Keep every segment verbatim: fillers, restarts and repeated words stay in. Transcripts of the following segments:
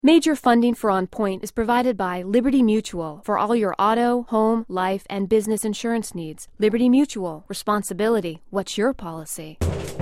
Major funding for On Point is provided by Liberty Mutual for all your auto, home, life, and business insurance needs. Liberty Mutual. Responsibility. What's your policy?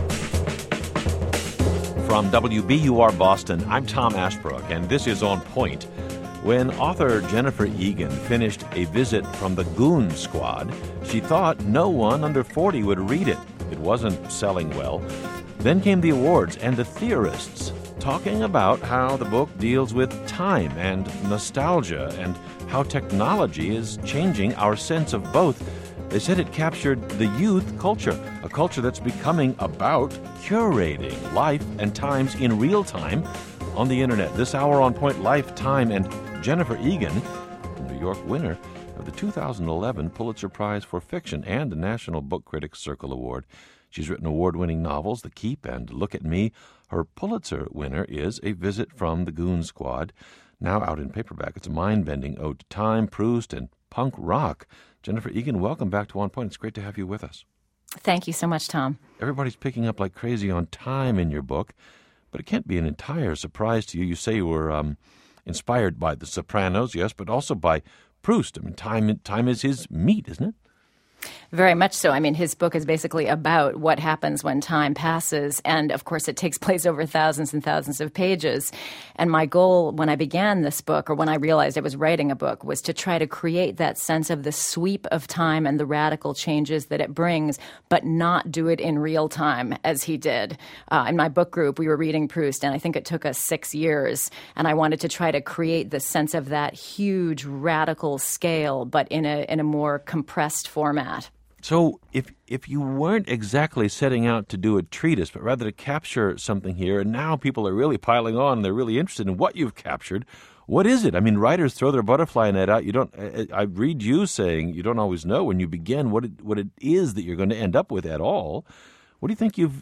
From W B U R Boston, I'm Tom Ashbrook, and this is On Point. When author Jennifer Egan finished A Visit from the Goon Squad, she thought no one under forty would read it. It wasn't selling well. Then came the awards and the theorists talking about how the book deals with time and nostalgia and how technology is changing our sense of both. They said it captured the youth culture, a culture that's becoming about curating life and times in real time on the internet. This hour on Point, Life, Time, and Jennifer Egan, New York winner of the two thousand eleven Pulitzer Prize for Fiction and the National Book Critics Circle Award. She's written award-winning novels, The Keep and Look at Me. Her Pulitzer winner is A Visit from the Goon Squad, now out in paperback. It's a mind-bending ode to time, Proust, and punk rock. Jennifer Egan, welcome back to On Point. It's great to have you with us. Thank you so much, Tom. Everybody's picking up like crazy on time in your book, but it can't be an entire surprise to you. You say you were um, inspired by The Sopranos, yes, but also by Proust. I mean, time, time is his meat, isn't it? Very much so. I mean, his book is basically about what happens when time passes. And, of course, it takes place over thousands and thousands of pages. And my goal when I began this book, or when I realized I was writing a book, was to try to create that sense of the sweep of time and the radical changes that it brings, but not do it in real time as he did. Uh, in my book group, we were reading Proust, and I think it took us six years. And I wanted to try to create the sense of that huge radical scale, but in a in a more compressed format. So if if you weren't exactly setting out to do a treatise, but rather to capture something here, and now people are really piling on and they're really interested in what you've captured, what is it? I mean, writers throw their butterfly net out. You don't. I, I read you saying you don't always know when you begin what it, what it is that you're going to end up with at all. What do you think you've,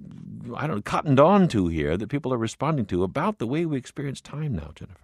I don't know, cottoned on to here that people are responding to about the way we experience time now, Jennifer?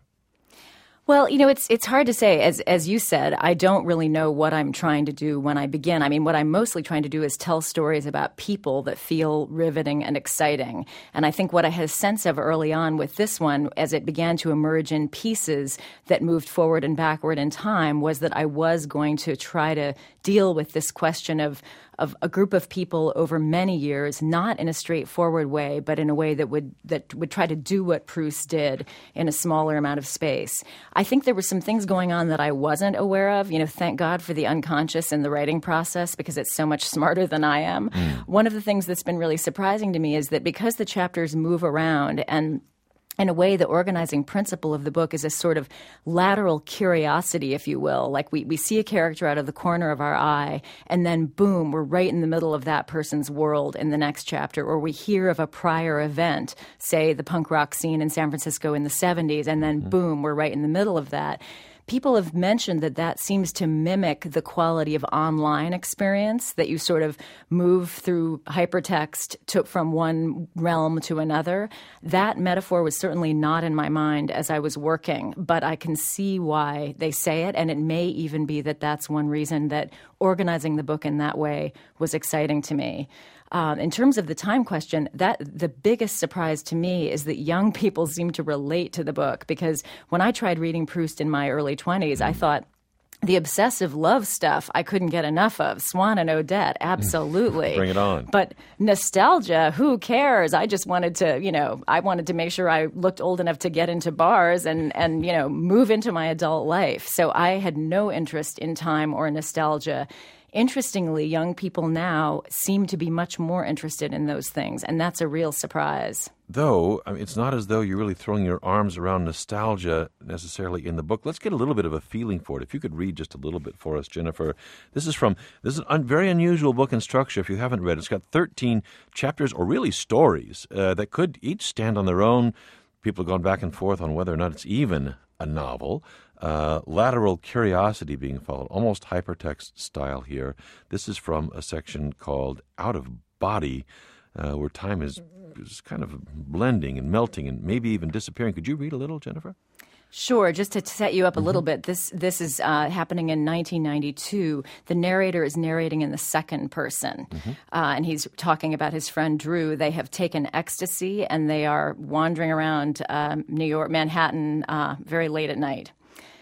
Well, you know, it's it's hard to say. As as you said, I don't really know what I'm trying to do when I begin. I mean, what I'm mostly trying to do is tell stories about people that feel riveting and exciting. And I think what I had a sense of early on with this one, as it began to emerge in pieces that moved forward and backward in time, was that I was going to try to deal with this question of of a group of people over many years, not in a straightforward way, but in a way that would that would try to do what Proust did in a smaller amount of space. I think there were some things going on that I wasn't aware of. You know, thank God for the unconscious in the writing process, because it's so much smarter than I am. Mm. One of the things that's been really surprising to me is that because the chapters move around, and in a way, the organizing principle of the book is a sort of lateral curiosity, if you will. Like we, we see a character out of the corner of our eye, and then boom, we're right in the middle of that person's world in the next chapter. Or we hear of a prior event, say the punk rock scene in San Francisco in the seventies, and then boom, we're right in the middle of that. People have mentioned that that seems to mimic the quality of online experience, that you sort of move through hypertext to, from one realm to another. That metaphor was certainly not in my mind as I was working, but I can see why they say it, and it may even be that that's one reason that organizing the book in that way was exciting to me. Um, in terms of the time question, that the biggest surprise to me is that young people seem to relate to the book, because when I tried reading Proust in my early twenties, I thought, the obsessive love stuff I couldn't get enough of. Swann and Odette, absolutely. Bring it on. But nostalgia, who cares? I just wanted to, you know, I wanted to make sure I looked old enough to get into bars and, and you know, move into my adult life. So I had no interest in time or nostalgia. Interestingly, young people now seem to be much more interested in those things, and that's a real surprise. Though, I mean, it's not as though you're really throwing your arms around nostalgia necessarily in the book. Let's get a little bit of a feeling for it. If you could read just a little bit for us, Jennifer. This is from, this is a un, very unusual book in structure if you haven't read it. It's got thirteen chapters, or really stories, uh, that could each stand on their own. People have gone back and forth on whether or not it's even a novel. Uh, lateral curiosity being followed, almost hypertext style here. This is from a section called Out of Body, uh, where time is, is kind of blending and melting and maybe even disappearing. Could you read a little, Jennifer? Sure. Just to set you up a mm-hmm. little bit, this this is uh, happening in nineteen ninety-two. The narrator is narrating in the second person, mm-hmm. uh, and he's talking about his friend Drew. They have taken ecstasy, and they are wandering around uh, New York, Manhattan, uh, very late at night.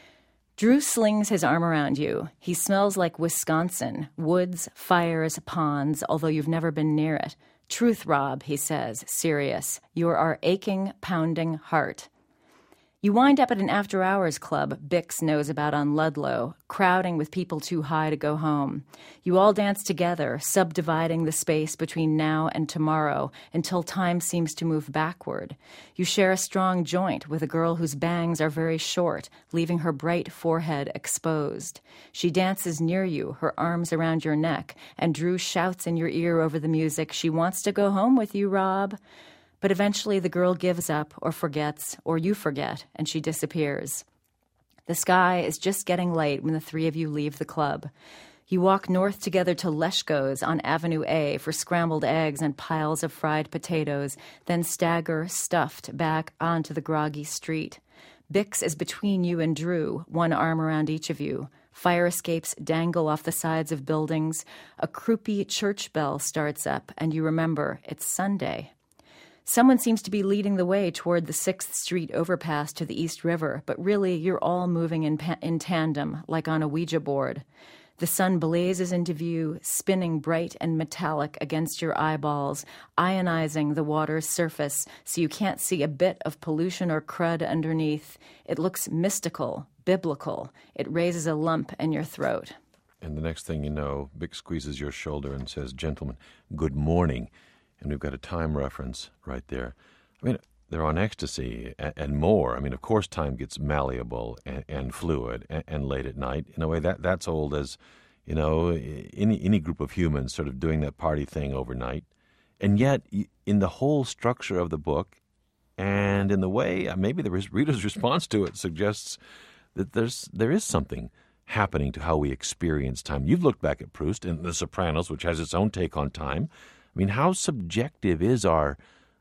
Drew slings his arm around you. He smells like Wisconsin, woods, fires, ponds, although you've never been near it. Truth, Rob, he says, serious. You're our aching, pounding heart. You wind up at an after-hours club Bix knows about on Ludlow, crowding with people too high to go home. You all dance together, subdividing the space between now and tomorrow until time seems to move backward. You share a strong joint with a girl whose bangs are very short, leaving her bright forehead exposed. She dances near you, her arms around your neck, and Drew shouts in your ear over the music, "She wants to go home with you, Rob." But eventually the girl gives up or forgets, or you forget, and she disappears. The sky is just getting light when the three of you leave the club. You walk north together to Leshko's on Avenue A for scrambled eggs and piles of fried potatoes, then stagger, stuffed, back onto the groggy street. Bix is between you and Drew, one arm around each of you. Fire escapes dangle off the sides of buildings. A croupy church bell starts up, and you remember it's Sunday. Someone seems to be leading the way toward the sixth Street overpass to the East River, but really you're all moving in, pa- in tandem, like on a Ouija board. The sun blazes into view, spinning bright and metallic against your eyeballs, ionizing the water's surface so you can't see a bit of pollution or crud underneath. It looks mystical, biblical. It raises a lump in your throat. And the next thing you know, Vic squeezes your shoulder and says, "Gentlemen, good morning." And we've got a time reference right there. I mean, they're on ecstasy and, and more. I mean, of course, time gets malleable and, and fluid and, and late at night. In a way, that that's old as, you know, any any group of humans sort of doing that party thing overnight. And yet, in the whole structure of the book, and in the way maybe the reader's response to it suggests that there's there is something happening to how we experience time. You've looked back at Proust and The Sopranos, which has its own take on time. I mean, how subjective is our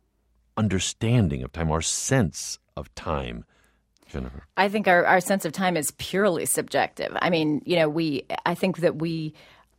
understanding of time, our sense of time, Jennifer? I think our, our sense of time is purely subjective. I mean, you know, we. I think that we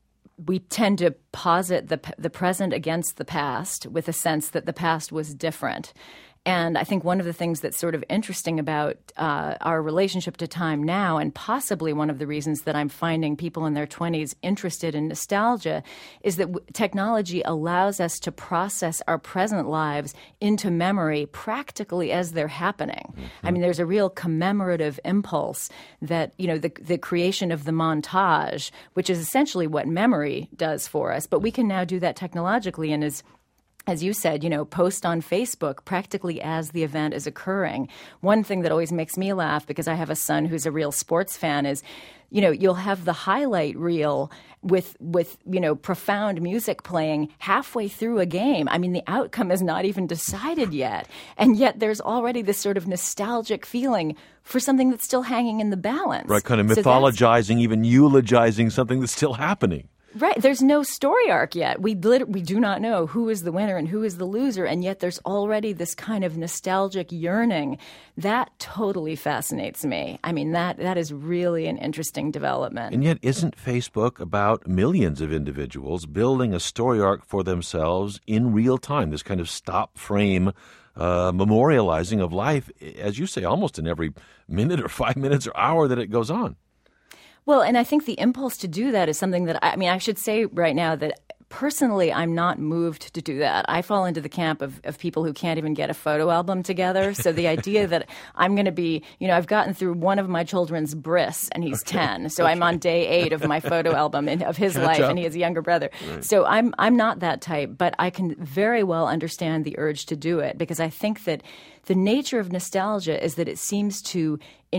we tend to posit the the present against the past with a sense that the past was different. And I think one of the things that's sort of interesting about uh, our relationship to time now, and possibly one of the reasons that I'm finding people in their twenties interested in nostalgia, is that w- technology allows us to process our present lives into memory practically as they're happening. Mm-hmm. I mean, there's a real commemorative impulse that, you know, the, the creation of the montage, which is essentially what memory does for us, but we can now do that technologically and is as you said, you know, post on Facebook practically as the event is occurring. One thing that always makes me laugh, because I have a son who's a real sports fan, is, you know, you'll have the highlight reel with, with you know, profound music playing halfway through a game. I mean, the outcome is not even decided yet. And yet there's already this sort of nostalgic feeling for something that's still hanging in the balance. Right, kind of mythologizing, so even eulogizing something that's still happening. Right. There's no story arc yet. We lit- we do not know who is the winner and who is the loser, and yet there's already this kind of nostalgic yearning. That totally fascinates me. I mean, that that is really an interesting development. And yet, isn't Facebook about millions of individuals building a story arc for themselves in real time, this kind of stop frame uh, memorializing of life, as you say, almost in every minute or five minutes or hour that it goes on? Well, and I think the impulse to do that is something that, I, I mean, I should say right now that personally, I'm not moved to do that. I fall into the camp of, of people who can't even get a photo album together. So the idea that I'm going to be, you know, I've gotten through one of my children's bris and he's okay. ten. So okay. I'm on day eight of my photo album and of his Catch life up. And he has a younger brother. Right. So I'm I'm not that type, but I can very well understand the urge to do it, because I think that the nature of nostalgia is that it seems to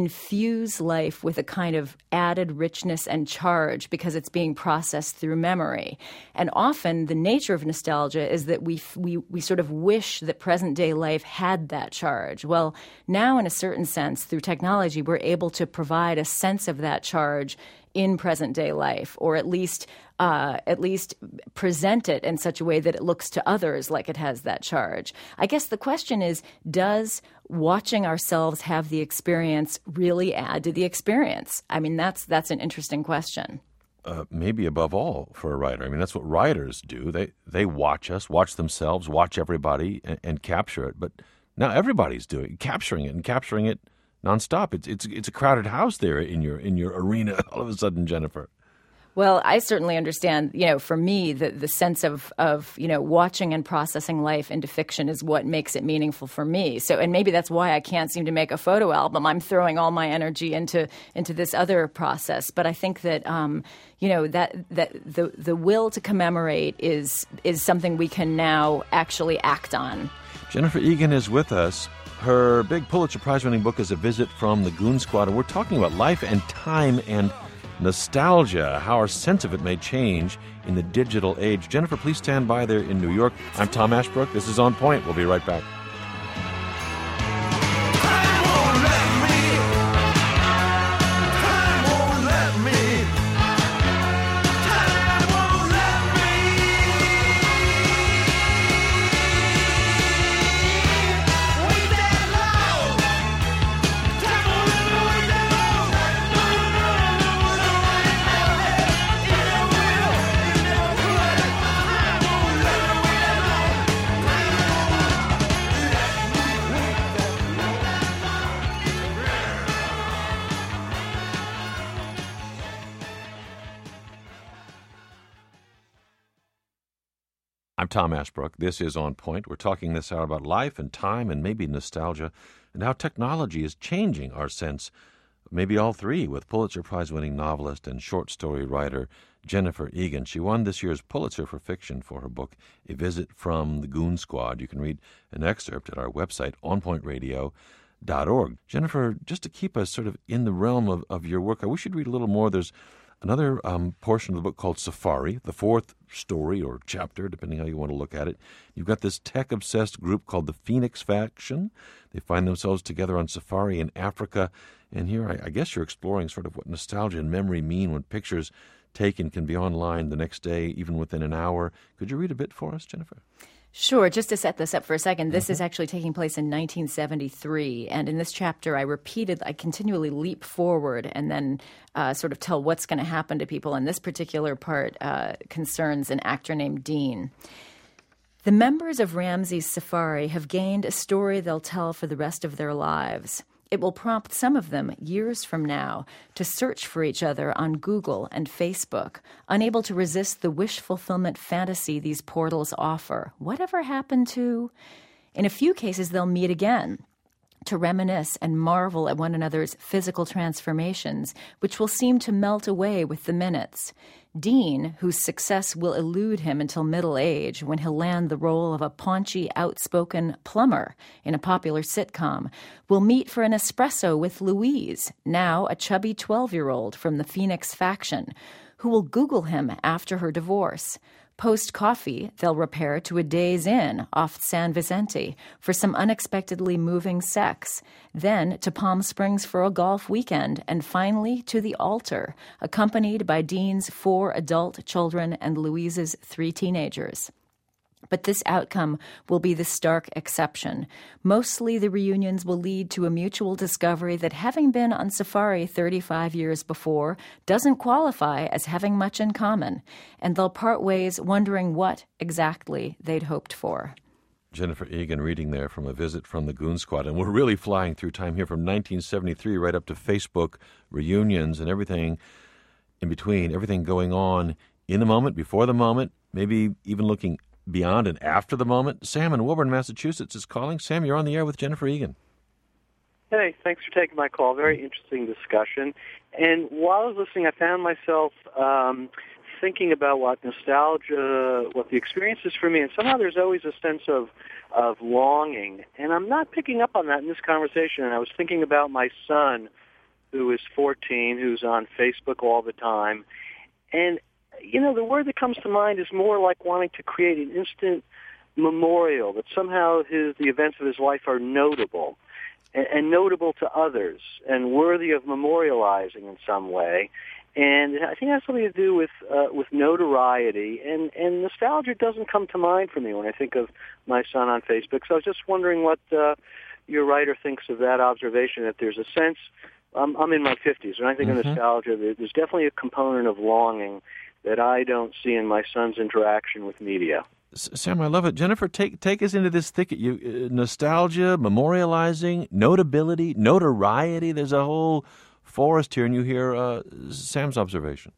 infuse life with a kind of added richness and charge because it's being processed through memory. And often the nature of nostalgia is that we we we sort of wish that present-day life had that charge. Well, now in a certain sense, through technology, we're able to provide a sense of that charge in present-day life, or at least uh, at least present it in such a way that it looks to others like it has that charge. I guess the question is, does watching ourselves have the experience really add to the experience? I mean, that's that's an interesting question. Uh, maybe above all for a writer. I mean, that's what writers do. They they watch us, watch themselves, watch everybody, and, and capture it. But now everybody's doing capturing it and capturing it nonstop. It's it's it's a crowded house there in your in your arena. All of a sudden, Jennifer. Well, I certainly understand, you know, for me, the, the sense of, of, you know, watching and processing life into fiction is what makes it meaningful for me. So, and maybe that's why I can't seem to make a photo album. I'm throwing all my energy into into this other process. But I think that, um, you know, that that the the will to commemorate is is something we can now actually act on. Jennifer Egan is with us. Her big Pulitzer Prize-winning book is A Visit from the Goon Squad, and we're talking about life and time and nostalgia, how our sense of it may change in the digital age. Jennifer, please stand by there in New York. I'm Tom Ashbrook. This is On Point. We'll be right back. I'm Tom Ashbrook. This is On Point. We're talking this hour about life and time and maybe nostalgia and how technology is changing our sense, maybe all three, with Pulitzer Prize-winning novelist and short story writer Jennifer Egan. She won this year's Pulitzer for Fiction for her book, A Visit from the Goon Squad. You can read an excerpt at our website, on point radio dot org. Jennifer, just to keep us sort of in the realm of, of your work, I wish you'd read a little more. There's another um, portion of the book called Safari, the fourth story or chapter, depending how you want to look at it. You've got this tech-obsessed group called the Phoenix Faction. They find themselves together on safari in Africa. And here, I, I guess you're exploring sort of what nostalgia and memory mean when pictures taken can be online the next day, even within an hour. Could you read a bit for us, Jennifer? Sure. Just to set this up for a second, this mm-hmm. is actually taking place in nineteen seventy-three. And in this chapter, I repeated, I continually leap forward and then uh, sort of tell what's going to happen to people. And this particular part uh, concerns an actor named Dean. The members of Ramsey's Safari have gained a story they'll tell for the rest of their lives. It will prompt some of them, years from now, to search for each other on Google and Facebook, unable to resist the wish fulfillment fantasy these portals offer. Whatever happened to? In a few cases, they'll meet again, to reminisce and marvel at one another's physical transformations, which will seem to melt away with the minutes. Dean, whose success will elude him until middle age when he'll land the role of a paunchy, outspoken plumber in a popular sitcom, will meet for an espresso with Louise, now a chubby twelve-year-old from the Phoenix Faction, who will Google him after her divorce. Post-coffee, they'll repair to a Days Inn off San Vicente for some unexpectedly moving sex, then to Palm Springs for a golf weekend, and finally to the altar, accompanied by Dean's four adult children and Louise's three teenagers. But this outcome will be the stark exception. Mostly the reunions will lead to a mutual discovery that having been on safari thirty-five years before doesn't qualify as having much in common, and they'll part ways wondering what exactly they'd hoped for. Jennifer Egan reading there from A Visit from the Goon Squad. And we're really flying through time here from nineteen seventy-three right up to Facebook reunions and everything in between, everything going on in the moment, before the moment, maybe even looking beyond and after the moment. Sam in Woburn, Massachusetts is calling. Sam, you're on the air with Jennifer Egan. Hey, thanks for taking my call. Very interesting discussion. And while I was listening, I found myself um, thinking about what nostalgia, what the experience is for me, and somehow there's always a sense of, of longing. And I'm not picking up on that in this conversation. And I was thinking about my son, who is fourteen, who's on Facebook all the time. And you know, the word that comes to mind is more like wanting to create an instant memorial, that somehow his, the events of his life are notable and, and notable to others and worthy of memorializing in some way. And I think it has something to do with uh, with notoriety, and, and nostalgia doesn't come to mind for me when I think of my son on Facebook. So I was just wondering what uh, your writer thinks of that observation, that there's a sense, um, I'm in my fifties, when I think mm-hmm. of nostalgia, there's definitely a component of longing that I don't see in my son's interaction with media. Sam, I love it. Jennifer, take take us into this thicket. You uh, nostalgia, memorializing, notability, notoriety. There's a whole forest here, and you hear uh, Sam's observation.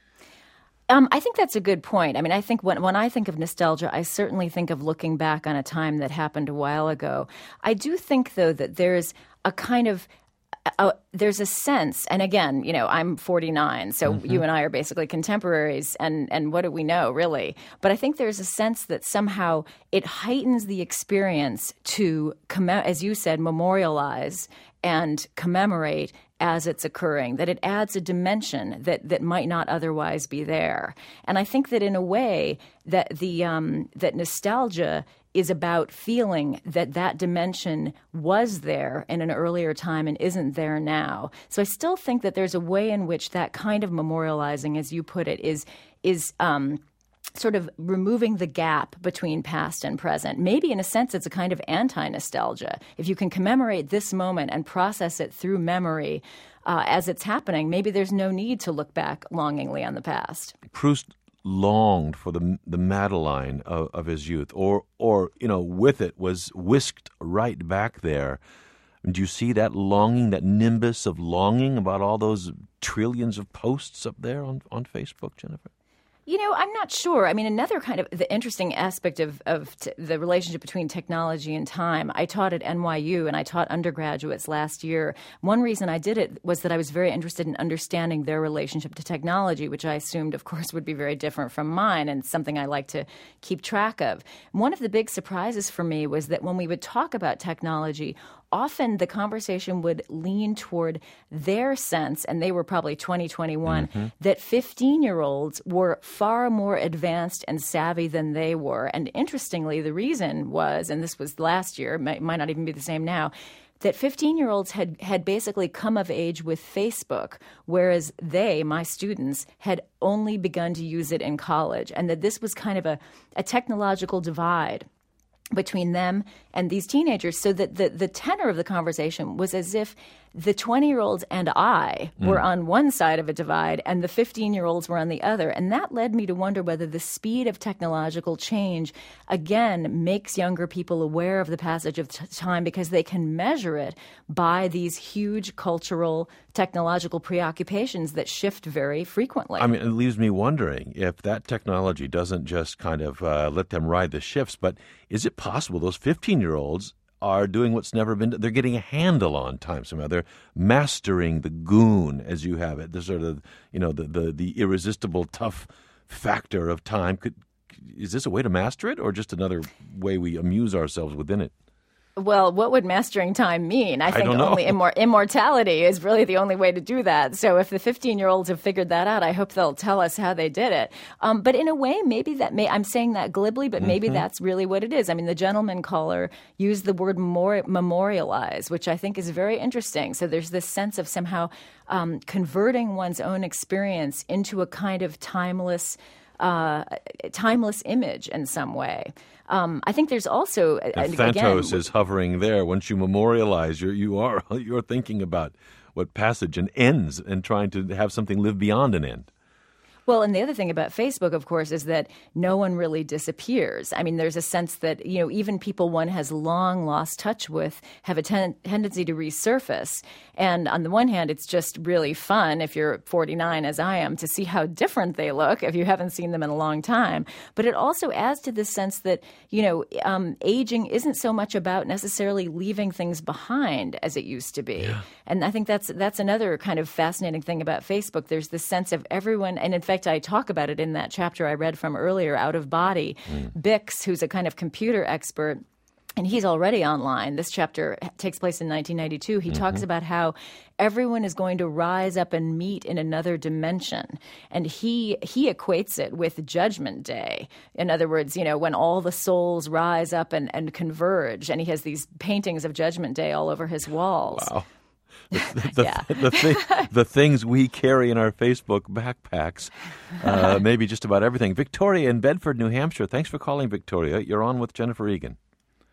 Um, I think that's a good point. I mean, I think when when I think of nostalgia, I certainly think of looking back on a time that happened a while ago. I do think, though, that there's a kind of Uh, there's a sense, and again, you know, I'm forty-nine, so mm-hmm. you and I are basically contemporaries, and, and what do we know, really? But I think there's a sense that somehow it heightens the experience to, comm- as you said, memorialize and commemorate as it's occurring, that it adds a dimension that, that might not otherwise be there. And I think that in a way that the um, that nostalgia is about feeling that that dimension was there in an earlier time and isn't there now. So I still think that there's a way in which that kind of memorializing, as you put it, is is um, sort of removing the gap between past and present. Maybe in a sense it's a kind of anti-nostalgia. If you can commemorate this moment and process it through memory uh, as it's happening, maybe there's no need to look back longingly on the past. Proust longed for the the Madeline of, of his youth, or or you know, with it was whisked right back there. Do you see that longing, that nimbus of longing about all those trillions of posts up there on, on Facebook, Jennifer? You know, I'm not sure. I mean, another kind of the interesting aspect of, of t- the relationship between technology and time, I taught at N Y U and I taught undergraduates last year. One reason I did it was that I was very interested in understanding their relationship to technology, which I assumed, of course, would be very different from mine and something I like to keep track of. One of the big surprises for me was that when we would talk about technology, often the conversation would lean toward their sense, and they were probably twenty, twenty-one, mm-hmm. that fifteen-year-olds were far more advanced and savvy than they were. And interestingly, the reason was, and this was last year, might, might not even be the same now, that fifteen-year-olds had, had basically come of age with Facebook, whereas they, my students, had only begun to use it in college, and that this was kind of a, a technological divide between them and these teenagers, so that the, the tenor of the conversation was as if the twenty-year-olds and I were mm. on one side of a divide and the fifteen-year-olds were on the other. And that led me to wonder whether the speed of technological change, again, makes younger people aware of the passage of t- time because they can measure it by these huge cultural, technological preoccupations that shift very frequently. I mean, it leaves me wondering if that technology doesn't just kind of uh, let them ride the shifts, but is it possible those fifteen-year-olds are doing what's never been done? They're getting a handle on time somehow. They're mastering the goon, as you have it, the sort of, you know, the the, the irresistible tough factor of time. Could, is this a way to master it, or just another way we amuse ourselves within it? Well, what would mastering time mean? I think I don't know. only immor- immortality is really the only way to do that. So if the fifteen-year-olds have figured that out, I hope they'll tell us how they did it. Um, but in a way, maybe that may, I'm saying that glibly, but maybe mm-hmm. that's really what it is. I mean, the gentleman caller used the word more, memorialize, which I think is very interesting. So there's this sense of somehow um, converting one's own experience into a kind of timeless Uh, timeless image in some way. Um, I think there's also and again, Thanatos is hovering there. Once you memorialize, you're, you are you're thinking about what passage and ends, and trying to have something live beyond an end. Well, and the other thing about Facebook, of course, is that no one really disappears. I mean, there's a sense that, you know, even people one has long lost touch with have a ten- tendency to resurface. And on the one hand, it's just really fun if you're forty-nine, as I am, to see how different they look if you haven't seen them in a long time. But it also adds to this sense that, you know, um, aging isn't so much about necessarily leaving things behind as it used to be. Yeah. And I think that's that's another kind of fascinating thing about Facebook. There's this sense of everyone, and in fact, I talk about it in that chapter I read from earlier, Out of Body. Mm. Bix, who's a kind of computer expert, and he's already online. This chapter takes place in nineteen ninety-two. He mm-hmm. talks about how everyone is going to rise up and meet in another dimension. And he he equates it with Judgment Day. In other words, you know, when all the souls rise up and, and converge. And he has these paintings of Judgment Day all over his walls. Wow. The, the, yeah. the, thi- the things we carry in our Facebook backpacks, uh, maybe just about everything. Victoria in Bedford, New Hampshire. Thanks for calling, Victoria. You're on with Jennifer Egan.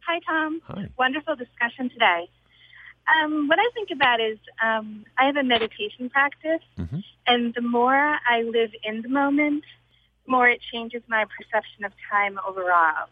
Hi, Tom. Hi. Wonderful discussion today. Um, what I think about is um, I have a meditation practice, Mm-hmm. and the more I live in the moment, the more it changes my perception of time overall.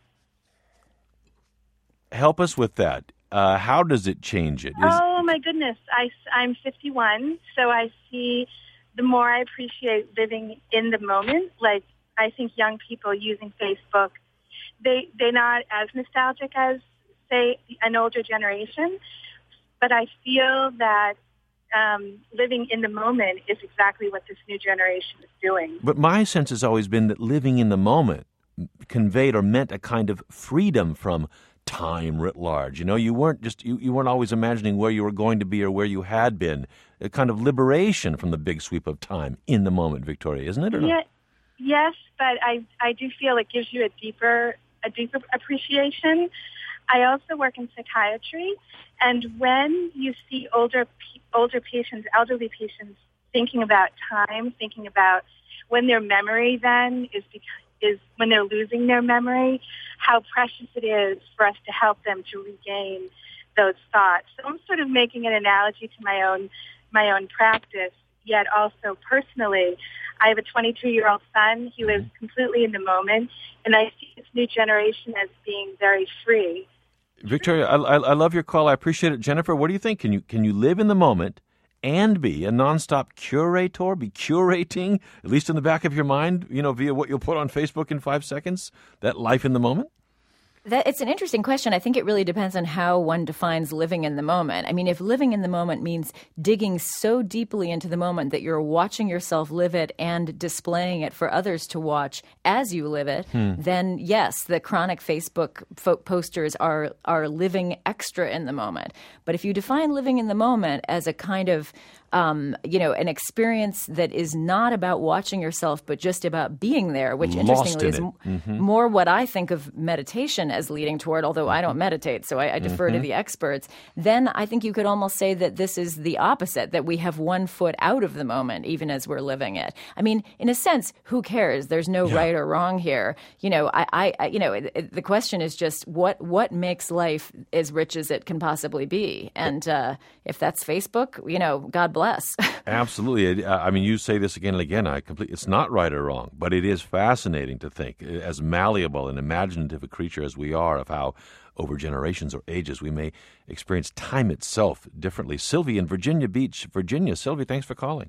Help us with that. Uh, how does it change it? Is, Oh, my goodness. I, I'm fifty-one, so I see the more I appreciate living in the moment. Like, I think young people using Facebook, they, they're not as nostalgic as, say, an older generation. But I feel that um, living in the moment is exactly what this new generation is doing. But my sense has always been that living in the moment conveyed or meant a kind of freedom from time writ large. You know, you weren't just you, you weren't always imagining where you were going to be or where you had been. A kind of liberation from the big sweep of time in the moment, Victoria, isn't it? Or Yeah, not? yes, but I, I do feel it gives you a deeper a deeper appreciation. I also work in psychiatry, and when you see older older patients, elderly patients, thinking about time, thinking about when their memory then is because, is when they're losing their memory, how precious it is for us to help them to regain those thoughts. So I'm sort of making an analogy to my own my own practice, yet also personally. I have a twenty-two-year-old son. He lives completely in the moment, and I see this new generation as being very free. Victoria, I, I, I love your call. I appreciate it. Jennifer, what do you think? Can you can you live in the moment and be a nonstop curator, be curating, at least in the back of your mind, you know, via what you'll put on Facebook in five seconds, that life in the moment? That, it's an interesting question. I think it really depends on how one defines living in the moment. I mean, if living in the moment means digging so deeply into the moment that you're watching yourself live it and displaying it for others to watch as you live it, hmm. then yes, the chronic Facebook fo- posters are are living extra in the moment. But if you define living in the moment as a kind of Um, you know, an experience that is not about watching yourself, but just about being there, which Lost interestingly in is it. m- Mm-hmm. more what I think of meditation as leading toward, although I don't meditate, so I, I defer Mm-hmm. to the experts. Then I think you could almost say that this is the opposite, that we have one foot out of the moment, even as we're living it. I mean, in a sense, who cares? There's no Yeah. right or wrong here. You know, I, I you know, it, it, the question is just what what makes life as rich as it can possibly be, and uh, if that's Facebook, you know, God bless. Absolutely. I mean, you say this again and again. I complete. It's not right or wrong, but it is fascinating to think, as malleable and imaginative a creature as we are, of how over generations or ages we may experience time itself differently. Sylvie in Virginia Beach, Virginia. Sylvie, thanks for calling.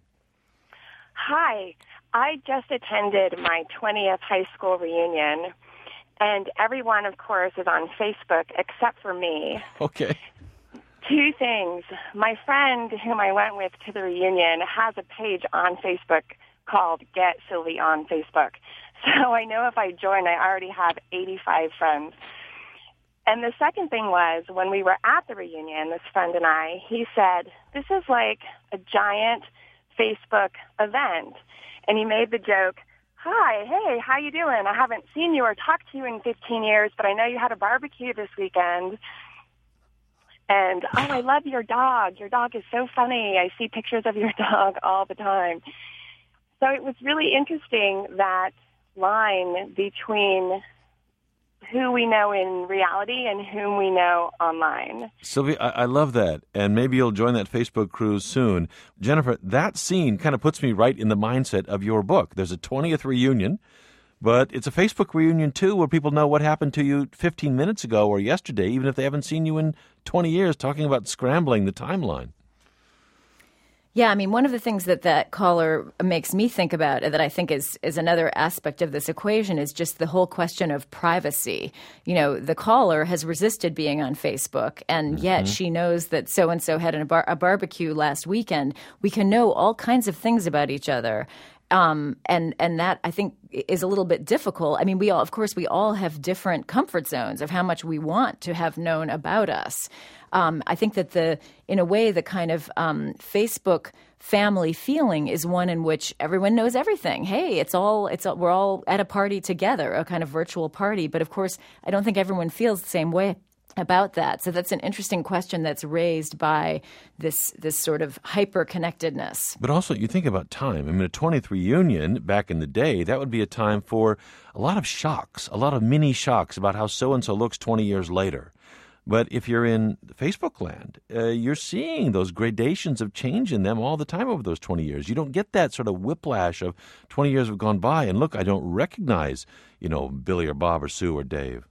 Hi. I just attended my twentieth high school reunion, and everyone, of course, is on Facebook except for me. Okay. Two things. My friend whom I went with to the reunion has a page on Facebook called Get Sylvie on Facebook. So I know if I join, I already have eighty-five friends. And the second thing was, when we were at the reunion, this friend and I, he said, this is like a giant Facebook event. And he made the joke, hi, hey, how you doing? I haven't seen you or talked to you in fifteen years, but I know you had a barbecue this weekend. And, oh, I love your dog. Your dog is so funny. I see pictures of your dog all the time. So it was really interesting, that line between who we know in reality and whom we know online. Sylvia, I, I love that. And maybe you'll join that Facebook cruise soon. Jennifer, that scene kind of puts me right in the mindset of your book. There's a twentieth reunion, but it's a Facebook reunion, too, where people know what happened to you fifteen minutes ago or yesterday, even if they haven't seen you in twenty years, talking about scrambling the timeline. Yeah, I mean, one of the things that that caller makes me think about, that I think is is another aspect of this equation, is just the whole question of privacy. You know, the caller has resisted being on Facebook, and mm-hmm. yet she knows that so-and-so had a, bar- a barbecue last weekend. We can know all kinds of things about each other. Um, and, and that, I think, is a little bit difficult. I mean, we all, of course, we all have different comfort zones of how much we want to have known about us. Um, I think that the, in a way, the kind of um, Facebook family feeling is one in which everyone knows everything. Hey, it's all, it's all, we're all at a party together, a kind of virtual party. But of course, I don't think everyone feels the same way about that. So that's an interesting question that's raised by this this sort of hyper-connectedness. But also, you think about time. I mean, a twentieth reunion back in the day, that would be a time for a lot of shocks, a lot of mini shocks about how so-and-so looks twenty years later. But if you're in Facebook land, uh, you're seeing those gradations of change in them all the time over those twenty years. You don't get that sort of whiplash of twenty years have gone by, and look, I don't recognize, you know, Billy or Bob or Sue or Dave.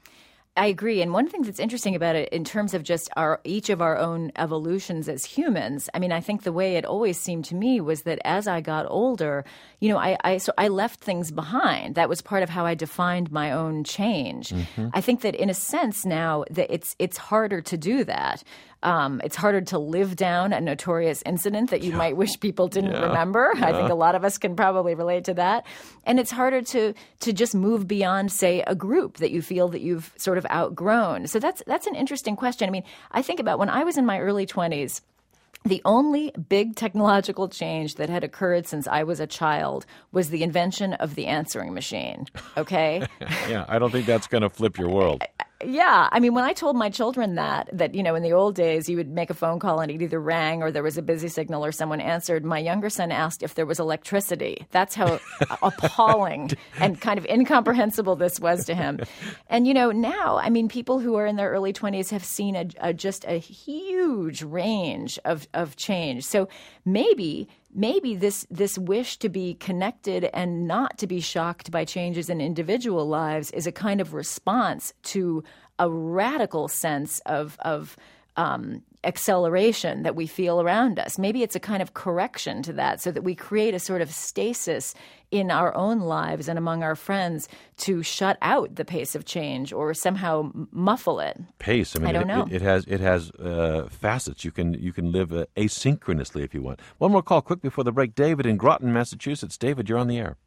I agree. And one thing that's interesting about it in terms of just our each of our own evolutions as humans, I mean, I think the way it always seemed to me was that as I got older, you know, I I, so I left things behind. That was part of how I defined my own change. Mm-hmm. I think that in a sense now that it's it's harder to do that. Um, it's harder to live down a notorious incident that you yeah. might wish people didn't yeah. remember. Yeah. I think a lot of us can probably relate to that. And it's harder to to just move beyond, say, a group that you feel that you've sort of outgrown. So that's that's an interesting question. I mean, I think about when I was in my early twenties, the only big technological change that had occurred since I was a child was the invention of the answering machine. Okay? Yeah, I don't think that's going to flip your world. Yeah. I mean, when I told my children that, that, you know, in the old days, you would make a phone call and it either rang or there was a busy signal or someone answered, my younger son asked if there was electricity. That's how appalling and kind of incomprehensible this was to him. And, you know, now, I mean, people who are in their early twenties have seen a, a just a huge range of, of change. So maybe Maybe this this wish to be connected and not to be shocked by changes in individual lives is a kind of response to a radical sense of of um, acceleration that we feel around us. Maybe it's a kind of correction to that, so that we create a sort of stasis in our own lives and among our friends to shut out the pace of change or somehow muffle it. Pace. I mean, I don't it, know. It, it has it has uh, facets. You can you can live uh, asynchronously if you want. One more call, quick before the break. David in Groton, Massachusetts. David, you're on the air.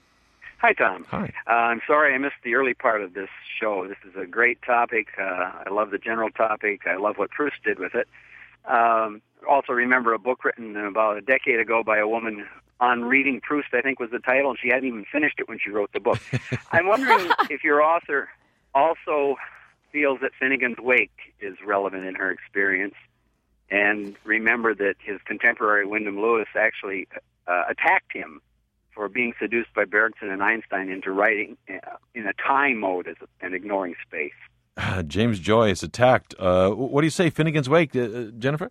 Hi, Tom. Hi. Uh, I'm sorry I missed the early part of this show. This is a great topic. Uh, I love the general topic. I love what Proust did with it. Um, also remember a book written about a decade ago by a woman on reading Proust, I think was the title, and she hadn't even finished it when she wrote the book. I'm wondering if your author also feels that Finnegan's Wake is relevant in her experience, and remember that his contemporary Wyndham Lewis actually uh, attacked him for being seduced by Bergson and Einstein into writing uh, in a time mode as, and ignoring space. Uh, James Joyce attacked. Uh, what do you say, Finnegan's Wake, uh, Jennifer?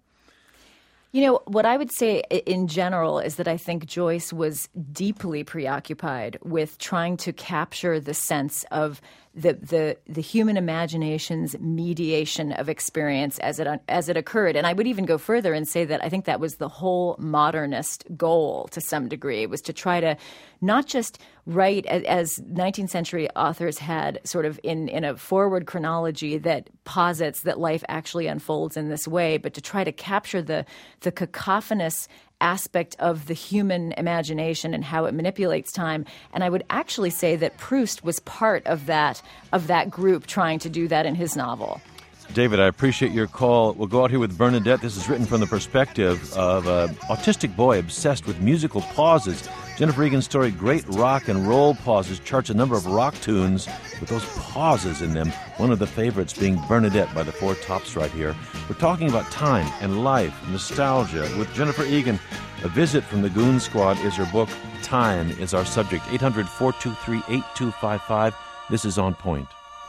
You know, what I would say in general is that I think Joyce was deeply preoccupied with trying to capture the sense of the the, the human imagination's mediation of experience as it as it occurred. And I would even go further and say that I think that was the whole modernist goal to some degree, was to try to not just write as nineteenth century authors had sort of in, in a forward chronology that posits that life actually unfolds in this way, but to try to capture the the cacophonous aspect of the human imagination and how it manipulates time. And I would actually say that Proust was part of that of that group trying to do that in his novel. David, I appreciate your call. We'll go out here with Bernadette. This is written from the perspective of an autistic boy obsessed with musical pauses. Jennifer Egan's story, Great Rock and Roll Pauses, charts a number of rock tunes with those pauses in them. One of the favorites being Bernadette by the Four Tops right here. We're talking about time and life, nostalgia with Jennifer Egan. A visit from the Goon Squad is her book. Time is our subject. eight hundred, four two three, eight two five five. This is On Point.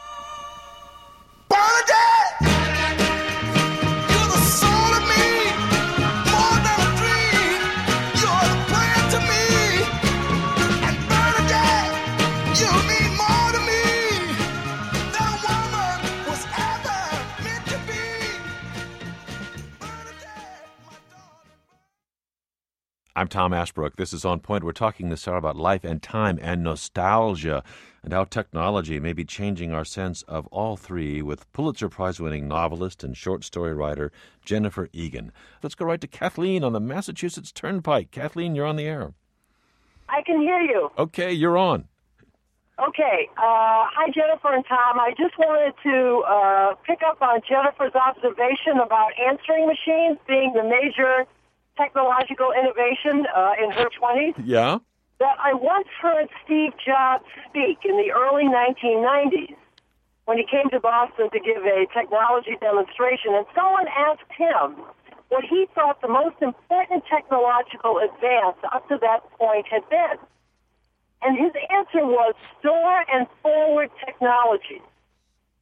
I'm Tom Ashbrook. This is On Point. We're talking this hour about life and time and nostalgia and how technology may be changing our sense of all three with Pulitzer Prize-winning novelist and short story writer Jennifer Egan. Let's go right to Kathleen on the Massachusetts Turnpike. Kathleen, you're on the air. I can hear you. Okay, you're on. Okay. Uh, hi, Jennifer and Tom. I just wanted to uh, pick up on Jennifer's observation about answering machines being the major technological innovation uh, in her twenties. Yeah. That I once heard Steve Jobs speak in the early nineteen nineties when he came to Boston to give a technology demonstration, and someone asked him what he thought the most important technological advance up to that point had been. And his answer was store and forward technology.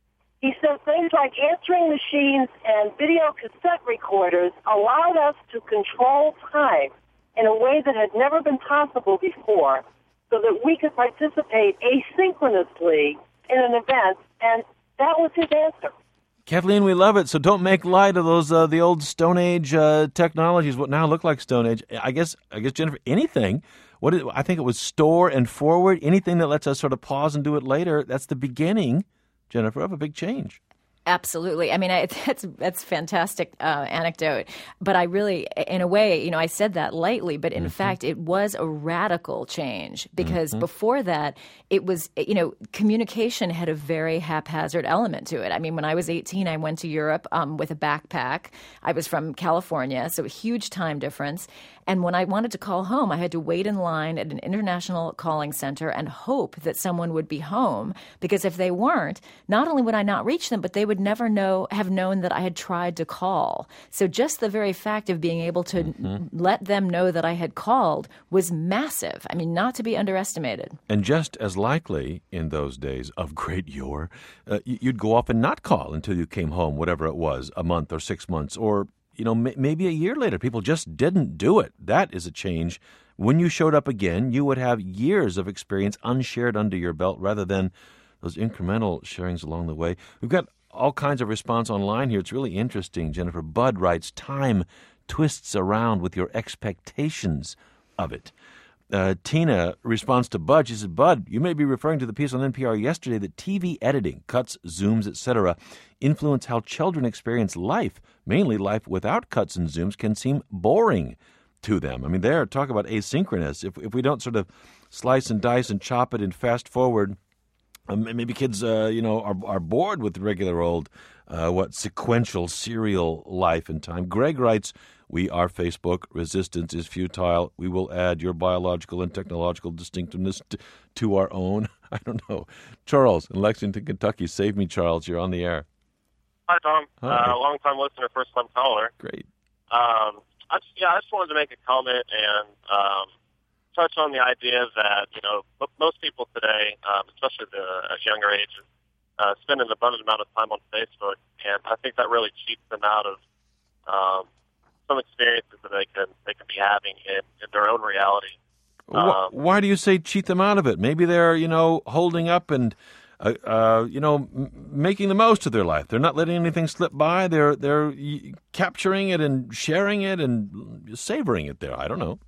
He said things like answering machines and video cassette recorders allowed us to control time in a way that had never been possible before, so that we could participate asynchronously in an event, and that was his answer. Kathleen, we love it. So don't make light of those uh, the old Stone Age uh, technologies. What now look like Stone Age? I guess, I guess Jennifer, anything. What is, I think it was store and forward. Anything that lets us sort of pause and do it later. That's the beginning, Jennifer, of a big change. Absolutely. I mean, I, that's that's fantastic uh, anecdote. But I really, in a way, you know, I said that lightly, but in mm-hmm. fact, it was a radical change because mm-hmm. before that, it was, you know, communication had a very haphazard element to it. I mean, when I was eighteen, I went to Europe um, with a backpack. I was from California, so a huge time difference. And when I wanted to call home, I had to wait in line at an international calling center and hope that someone would be home, because if they weren't, not only would I not reach them, but they would never know have known that I had tried to call. So just the very fact of being able to mm-hmm. let them know that I had called was massive. I mean, not to be underestimated. And just as likely in those days of great yore, uh, you'd go off and not call until you came home, whatever it was, a month or six months or you know, maybe a year later. People just didn't do it. That is a change. When you showed up again, you would have years of experience unshared under your belt rather than those incremental sharings along the way. We've got all kinds of response online here. It's really interesting. Jennifer Budd writes, time twists around with your expectations of it. Uh, Tina responds to Bud. She says, Bud, you may be referring to the piece on N P R yesterday that T V editing, cuts, zooms, et cetera, influence how children experience life. Mainly life without cuts and zooms can seem boring to them. I mean, they're talk about asynchronous. If if we don't sort of slice and dice and chop it and fast forward, um, maybe kids, uh, you know, are are bored with regular old, uh, what, sequential serial life and time. Greg writes, we are Facebook. Resistance is futile. We will add your biological and technological distinctiveness to, to our own. I don't know. Charles in Lexington, Kentucky. Save me, Charles. You're on the air. Hi, Tom. Hi. Uh, long-time listener, first-time caller. Great. Um, I just, yeah, I just wanted to make a comment and um, touch on the idea that, you know, most people today, um, especially the at younger ages, uh, spend an abundant amount of time on Facebook, and I think that really cheats them out of um, some experiences that they can they can be having in, in their own reality. Um, Why do you say cheat them out of it? Maybe they're, you know, holding up and, uh, uh, you know, m- making the most of their life. They're not letting anything slip by. They're they're y- capturing it and sharing it and savoring it there. I don't know.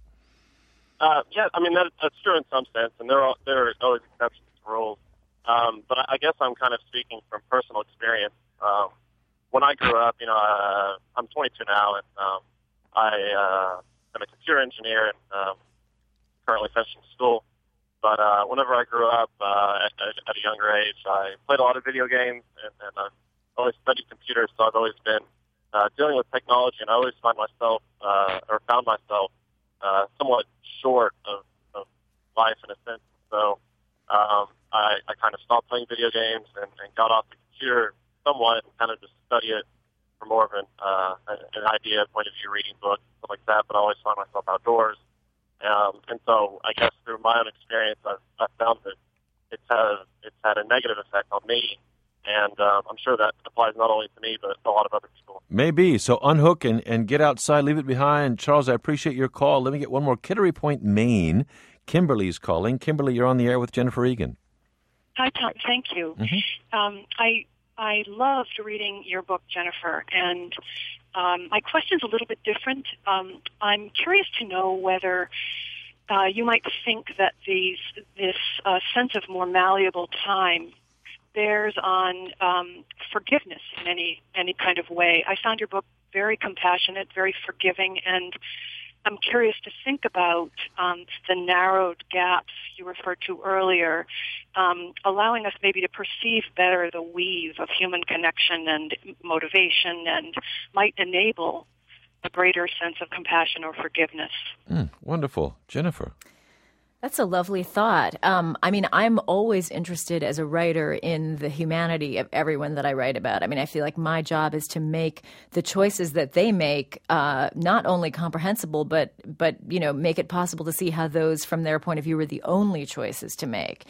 Uh, yeah, I mean, that, that's true in some sense, and there are, there are always exceptions to rules. Um, but I guess I'm kind of speaking from personal experience. Um, when I grew up, you know, uh, I'm twenty-two now, and um, I, uh, I'm a computer engineer and um, currently finishing school. But uh, whenever I grew up uh, at, at a younger age, I played a lot of video games, and, and I've always studied computers, so I've always been uh, dealing with technology, and I always find myself, uh, or found myself, uh, somewhat short of, of life in a sense. So um, I, I kind of stopped playing video games and, and got off the computer somewhat and kind of just study it for more of an, uh, an idea, point of view, reading books, stuff like that, but I always find myself outdoors. Um, and so I guess through my own experience, I've, I've found that it's had, it's had a negative effect on me. And um, I'm sure that applies not only to me, but a lot of other people. Maybe. So unhook and, and get outside, leave it behind. Charles, I appreciate your call. Let me get one more. Kittery Point, Maine. Kimberly's calling. Kimberly, you're on the air with Jennifer Egan. Hi, Tom. Thank you. Mm-hmm. Um, I I loved reading your book, Jennifer, and um, my question's a little bit different. Um, I'm curious to know whether uh, you might think that these this uh, sense of more malleable time bears on um, forgiveness in any any kind of way. I found your book very compassionate, very forgiving, and I'm curious to think about um, the narrowed gaps you referred to earlier, um, allowing us maybe to perceive better the weave of human connection and motivation, and might enable a greater sense of compassion or forgiveness. Mm, wonderful. Jennifer. That's a lovely thought. Um, I mean, I'm always interested as a writer in the humanity of everyone that I write about. I mean, I feel like my job is to make the choices that they make uh, not only comprehensible, but, but, you know, make it possible to see how those from their point of view are the only choices to make.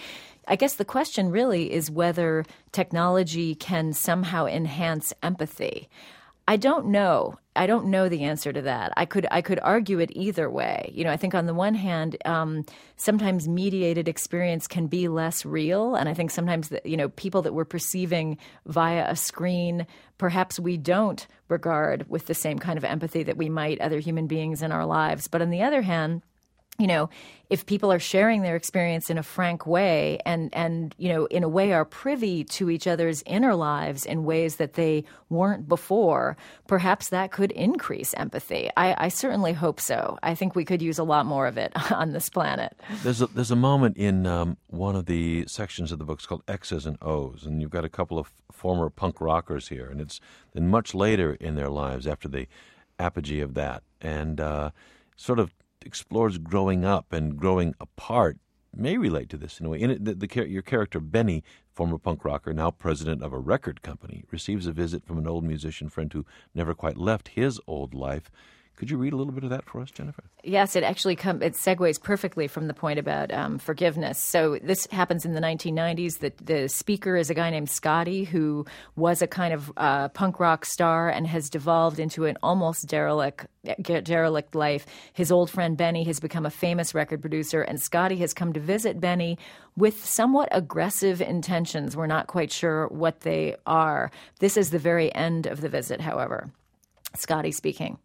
I guess the question really is whether technology can somehow enhance empathy. I don't know. I don't know the answer to that. I could I could argue it either way. You know, I think on the one hand, um, sometimes mediated experience can be less real, and I think sometimes that, you know, people that we're perceiving via a screen, perhaps we don't regard with the same kind of empathy that we might other human beings in our lives. But on the other hand, you know, if people are sharing their experience in a frank way and, and, you know, in a way are privy to each other's inner lives in ways that they weren't before, perhaps that could increase empathy. I, I certainly hope so. I think we could use a lot more of it on this planet. There's a, there's a moment in um, one of the sections of the book called X's and O's, and you've got a couple of former punk rockers here, and it's then much later in their lives after the apogee of that, and uh, sort of explores growing up and growing apart. May relate to this in a way. In it, the, the, your character, Benny, former punk rocker, now president of a record company, receives a visit from an old musician friend who never quite left his old life. Could you read a little bit of that for us, Jennifer? Yes, it actually come, it segues perfectly from the point about um, forgiveness. So this happens in the nineteen nineties. The, the speaker is a guy named Scotty, who was a kind of uh, punk rock star and has devolved into an almost derelict, derelict life. His old friend Benny has become a famous record producer, and Scotty has come to visit Benny with somewhat aggressive intentions. We're not quite sure what they are. This is the very end of the visit, however. Scotty speaking.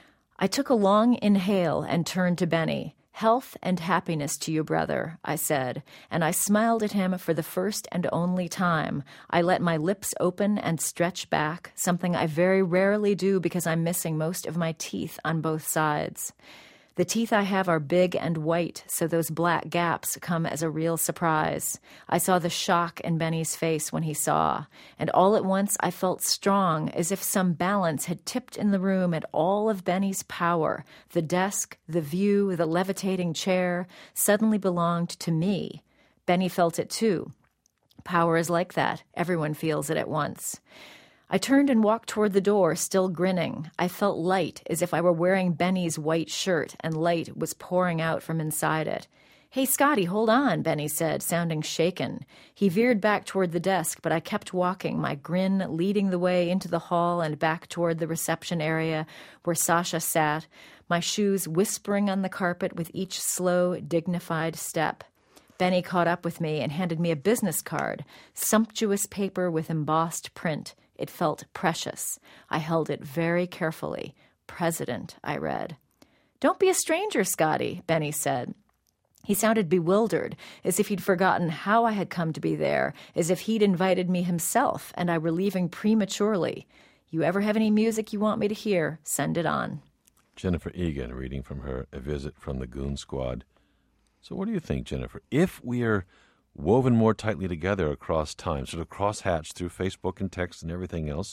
I took a long inhale and turned to Benny. Health and happiness to you, brother, I said, and I smiled at him for the first and only time. I let my lips open and stretch back, something I very rarely do because I'm missing most of my teeth on both sides. The teeth I have are big and white, so those black gaps come as a real surprise. I saw the shock in Benny's face when he saw, and all at once I felt strong, as if some balance had tipped in the room at all of Benny's power. The desk, the view, the levitating chair suddenly belonged to me. Benny felt it too. Power is like that. Everyone feels it at once. I turned and walked toward the door, still grinning. I felt light, as if I were wearing Benny's white shirt, and light was pouring out from inside it. Hey, Scotty, hold on, Benny said, sounding shaken. He veered back toward the desk, but I kept walking, my grin leading the way into the hall and back toward the reception area where Sasha sat, my shoes whispering on the carpet with each slow, dignified step. Benny caught up with me and handed me a business card, sumptuous paper with embossed print. It felt precious. I held it very carefully. President, I read. Don't be a stranger, Scotty, Benny said. He sounded bewildered, as if he'd forgotten how I had come to be there, as if he'd invited me himself, and I were leaving prematurely. You ever have any music you want me to hear? Send it on. Jennifer Egan reading from her A Visit from the Goon Squad. So what do you think, Jennifer? If we are woven more tightly together across time, sort of cross-hatched through Facebook and text and everything else,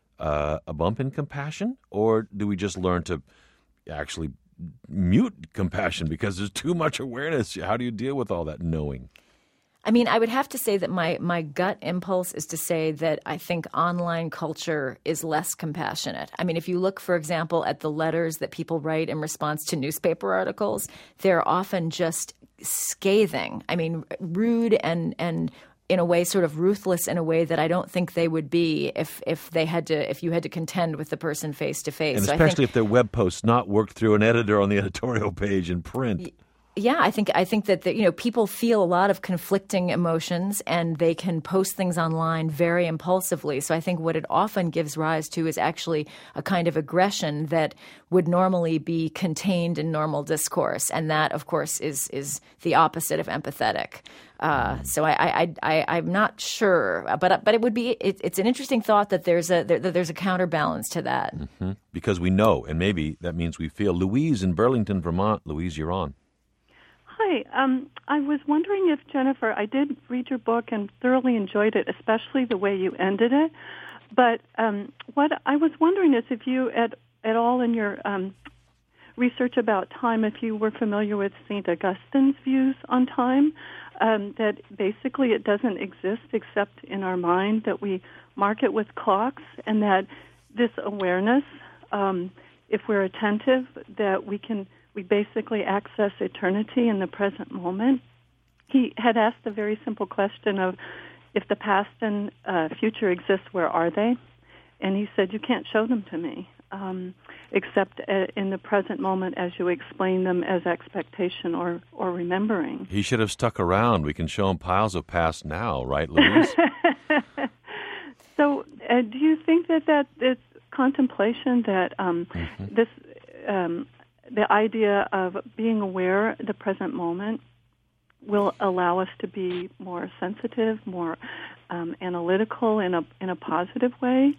uh, a bump in compassion? Or do we just learn to actually mute compassion because there's too much awareness? How do you deal with all that knowing? I mean, I would have to say that my, my gut impulse is to say that I think online culture is less compassionate. I mean, if you look, for example, at the letters that people write in response to newspaper articles, they're often just scathing. I mean, rude and and in a way sort of ruthless in a way that I don't think they would be if if they had to if you had to contend with the person face to face. And so especially I think, if their web post's not worked through an editor on the editorial page in print. Yeah, I think I think that the, you know people feel a lot of conflicting emotions, and they can post things online very impulsively. So I think what it often gives rise to is actually a kind of aggression that would normally be contained in normal discourse, and that, of course, is is the opposite of empathetic. Uh, so I, I, I, I'm not sure, but but it would be it, it's an interesting thought that there's a there, that there's a counterbalance to that. Mm-hmm. Because we know, and maybe that means we feel. Louise in Burlington, Vermont. Louise, you're on. Hi. Um, I was wondering if, Jennifer, I did read your book and thoroughly enjoyed it, especially the way you ended it. But um, what I was wondering is if you, at, at all in your um, research about time, if you were familiar with Saint Augustine's views on time, um, that basically it doesn't exist except in our mind, that we mark it with clocks, and that this awareness, um, if we're attentive, that we can we basically access eternity in the present moment. he had asked a very simple question of, if the past and uh, future exist, where are they? And he said, you can't show them to me, um, except uh, in the present moment as you explain them as expectation or, or remembering. He should have stuck around. We can show him piles of past now, right, Louise? So uh, do you think that that is contemplation, that um, mm-hmm. this um, the idea of being aware of the present moment will allow us to be more sensitive, more um, analytical in a in a positive way?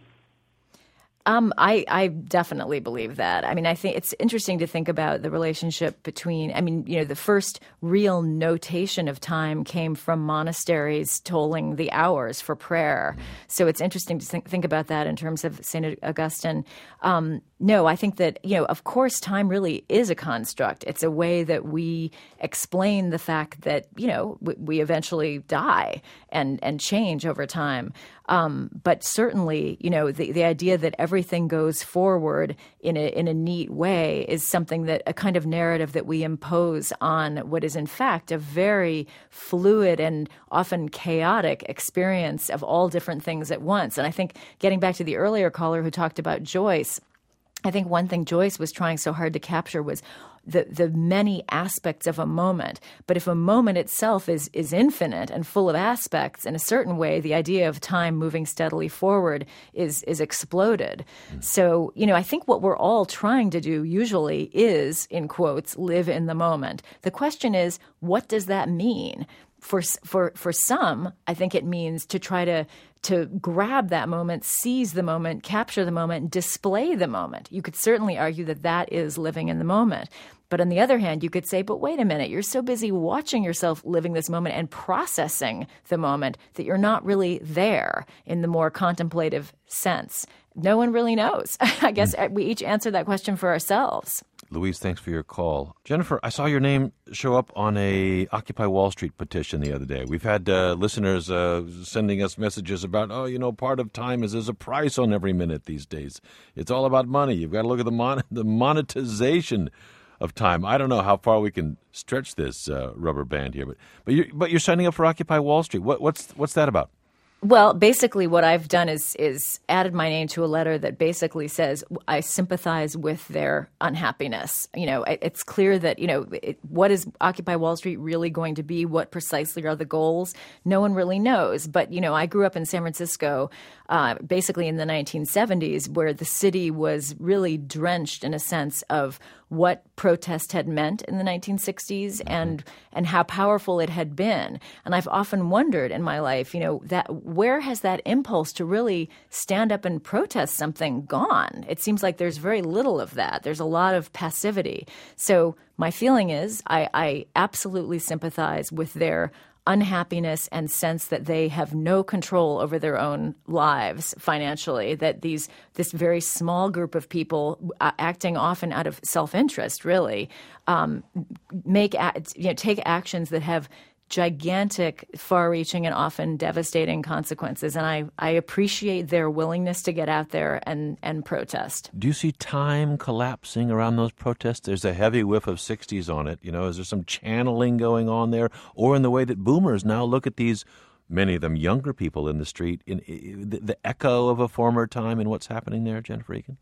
Um, I, I definitely believe that. I mean, I think it's interesting to think about the relationship between, I mean, you know, the first real notation of time came from monasteries tolling the hours for prayer. So it's interesting to think, think about that in terms of Saint Augustine. Um, no, I think that, you know, of course, time really is a construct. It's a way that we explain the fact that, you know, we, we eventually die and, and change over time. Um, but certainly, you know, the, the idea that everything goes forward in a in a neat way is something that a kind of narrative that we impose on what is in fact a very fluid and often chaotic experience of all different things at once. And I think getting back to the earlier caller who talked about Joyce, I think one thing Joyce was trying so hard to capture was the the many aspects of a moment. But if a moment itself is is infinite and full of aspects, in a certain way, the idea of time moving steadily forward is is exploded. Mm. So, you know, I think what we're all trying to do usually is, in quotes, live in the moment. The question is, what does that mean? For for for some, I think it means to try to to grab that moment, seize the moment, capture the moment, display the moment. You could certainly argue that that is living in the moment. But on the other hand, you could say, but wait a minute, you're so busy watching yourself living this moment and processing the moment that you're not really there in the more contemplative sense. No one really knows. I guess we each answer that question for ourselves. Louise, thanks for your call. Jennifer, I saw your name show up on a Occupy Wall Street petition the other day. We've had uh, listeners uh, sending us messages about, oh, you know, part of time is there's a price on every minute these days. It's all about money. You've got to look at the mon- the monetization of time. I don't know how far we can stretch this uh, rubber band here, but but you're, but you're signing up for Occupy Wall Street. What, what's what's that about? Well, basically what I've done is is added my name to a letter that basically says I sympathize with their unhappiness. You know, it, it's clear that, you know, it, what is Occupy Wall Street really going to be? What precisely are the goals? No one really knows. But, you know, I grew up in San Francisco uh, basically in the nineteen seventies, where the city was really drenched in a sense of what protest had meant in the nineteen sixties and and how powerful it had been. And I've often wondered in my life, you know, that where has that impulse to really stand up and protest something gone? It seems like there's very little of that. There's a lot of passivity. So my feeling is I, I absolutely sympathize with their unhappiness and sense that they have no control over their own lives financially, that these this very small group of people uh, acting often out of self-interest, really, um, make you know take actions that have gigantic, far-reaching, and often devastating consequences. And I, I appreciate their willingness to get out there and, and protest. Do you see time collapsing around those protests? There's a heavy whiff of sixties on it. You know, is there some channeling going on there? Or in the way that boomers now look at these, many of them younger people in the street, in, in the, the echo of a former time and what's happening there, Jennifer Egan?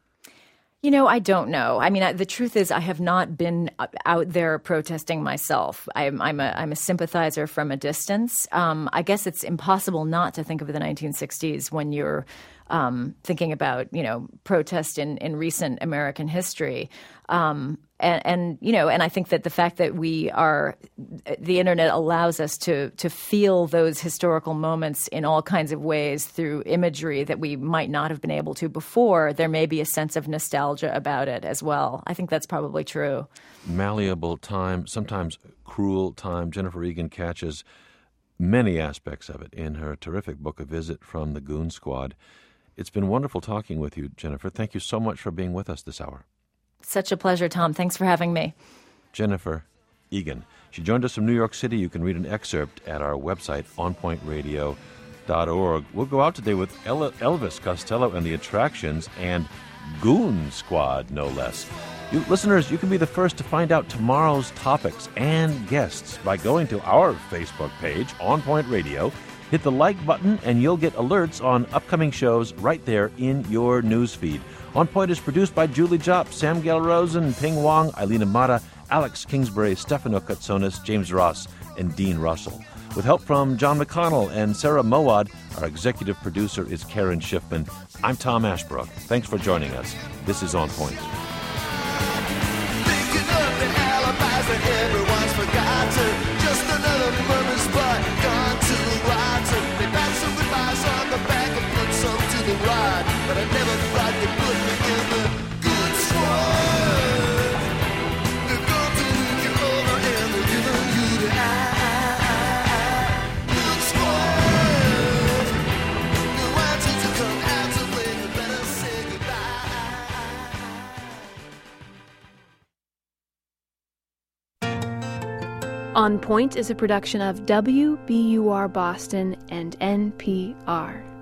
You know, I don't know. I mean, I, the truth is I have not been out there protesting myself. I'm, I'm, a, I'm a sympathizer from a distance. Um, I guess it's impossible not to think of the nineteen sixties when you're um, thinking about, you know, protest in, in recent American history. Um, and, and, you know, and I think that the fact that we are – the Internet allows us to to feel those historical moments in all kinds of ways through imagery that we might not have been able to before. There may be a sense of nostalgia about it as well. I think that's probably true. Malleable time, sometimes cruel time. Jennifer Egan catches many aspects of it in her terrific book, A Visit from the Goon Squad. It's been wonderful talking with you, Jennifer. Thank you so much for being with us this hour. Such a pleasure, Tom. Thanks for having me. Jennifer Egan. She joined us from New York City. You can read an excerpt at our website, on point radio dot org. We'll go out today with Elvis Costello and the Attractions and Goon Squad, no less. You listeners, you can be the first to find out tomorrow's topics and guests by going to our Facebook page, On Point Radio. Hit the like button and you'll get alerts on upcoming shows right there in your newsfeed. On Point is produced by Julie Jopp, Sam Gail-Rosen, Ping Wong, Eileen Amata, Alex Kingsbury, Stefano Katsonis, James Ross, and Dean Russell. With help from John McConnell and Sarah Mowad, our executive producer is Karen Schiffman. I'm Tom Ashbrook. Thanks for joining us. This is On Point. Thinking of the alibis that everyone's forgotten. Just another murder spot gone to rot. They back some goodbyes on the back and put some to the right. But I never thought they'd put me in the good squad. They're going to look you over and they're giving you the eye. Good squad. You want you to come out to play, you better say goodbye. On Point is a production of W B U R Boston and N P R.